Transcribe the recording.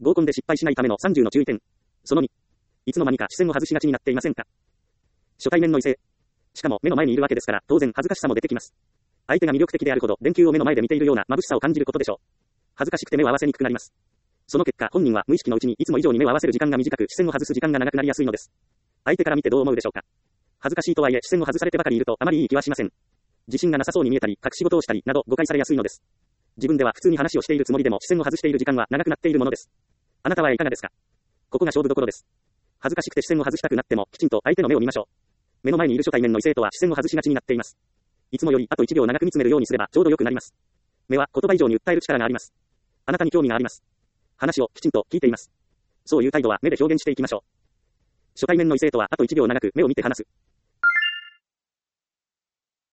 合コンで失敗しないための30の注意点。その2。いつの間にか視線を外しがちになっていませんか？初対面の異性。しかも目の前にいるわけですから、当然恥ずかしさも出てきます。相手が魅力的であるほど、電球を目の前で見ているような眩しさを感じることでしょう。恥ずかしくて目を合わせにくくなります。その結果、本人は無意識のうちにいつも以上に目を合わせる時間が短く、視線を外す時間が長くなりやすいのです。相手から見てどう思うでしょうか？恥ずかしいとはいえ、視線を外されてばかりいると、あまりいい気はしません。自信がなさそうに見えたり、隠し事をしたり、など誤解されやすいのです。自分では普通に話をしているつもりでも、視線を外している時間は長くなっているものです。あなたはいかがですか？ここが勝負どころです。恥ずかしくて視線を外したくなっても、きちんと相手の目を見ましょう。目の前にいる初対面の異性とは視線を外しがちになっています。いつもよりあと1秒長く見つめるようにすればちょうど良くなります。目は言葉以上に訴える力があります。あなたに興味があります。話をきちんと聞いています。そういう態度は目で表現していきましょう。初対面の異性とはあと1秒長く目を見て話す。